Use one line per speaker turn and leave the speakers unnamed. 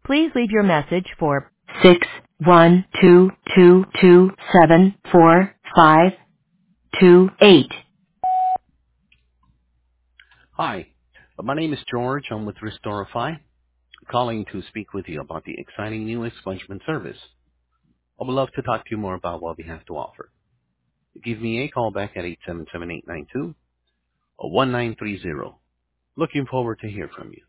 Please leave your message for 61222745528.
Hi, my name is George. I'm with Restorify, calling to speak with you about the exciting new expungement service. I would love to talk to you more about what we have to offer. Give me a call back at 877-892 or 1930. Looking forward to hear from you.